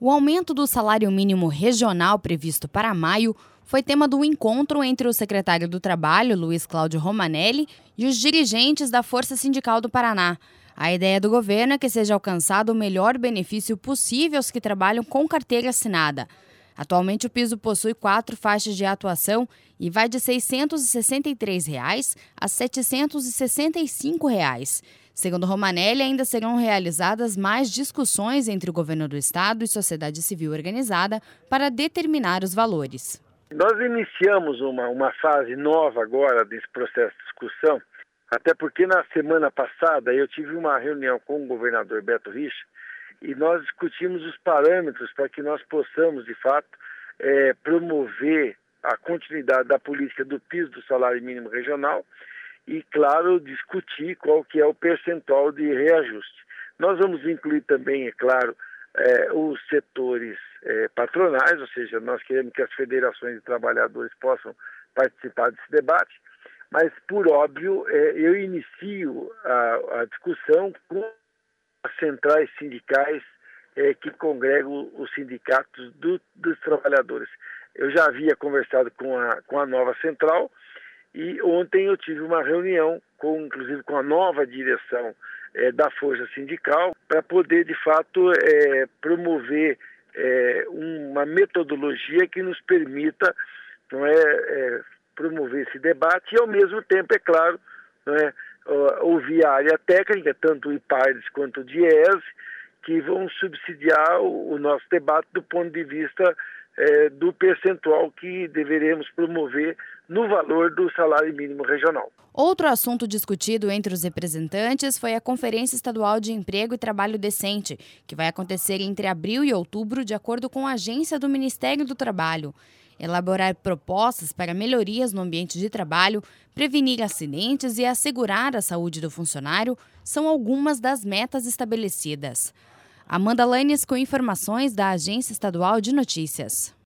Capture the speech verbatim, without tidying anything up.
O aumento do salário mínimo regional previsto para maio foi tema do encontro entre o secretário do Trabalho, Luiz Cláudio Romanelli, e os dirigentes da Força Sindical do Paraná. A ideia do governo é que seja alcançado o melhor benefício possível aos que trabalham com carteira assinada. Atualmente, o piso possui quatro faixas de atuação e vai de seiscentos e sessenta e três reais a setecentos e sessenta e cinco reais. Segundo Romanelli, ainda serão realizadas mais discussões entre o governo do estado e sociedade civil organizada para determinar os valores. Nós iniciamos uma, uma fase nova agora desse processo de discussão, até porque na semana passada eu tive uma reunião com o governador Beto Richa e nós discutimos os parâmetros para que nós possamos, de fato, é, promover a continuidade da política do piso do salário mínimo regional e, claro, discutir qual que é o percentual de reajuste. Nós vamos incluir também, é claro, é, os setores é, patronais, ou seja, nós queremos que as federações de trabalhadores possam participar desse debate, mas, por óbvio, é, eu inicio a, a discussão com as centrais sindicais é, que congregam os sindicatos do, dos trabalhadores. Eu já havia conversado com a, com a nova central e ontem eu tive uma reunião, com, inclusive com a nova direção é, da Força Sindical, para poder, de fato, é, promover é, uma metodologia que nos permita não é, é, promover esse debate e, ao mesmo tempo, é claro, não é, ouvir a área técnica, tanto o IPARDES quanto o DIESE, que vão subsidiar o, o nosso debate do ponto de vista é, do percentual que deveremos promover no valor do salário mínimo regional. Outro assunto discutido entre os representantes foi a Conferência Estadual de Emprego e Trabalho Decente, que vai acontecer entre abril e outubro, de acordo com a agência do Ministério do Trabalho. Elaborar propostas para melhorias no ambiente de trabalho, prevenir acidentes e assegurar a saúde do funcionário são algumas das metas estabelecidas. Amanda Lanes com informações da Agência Estadual de Notícias.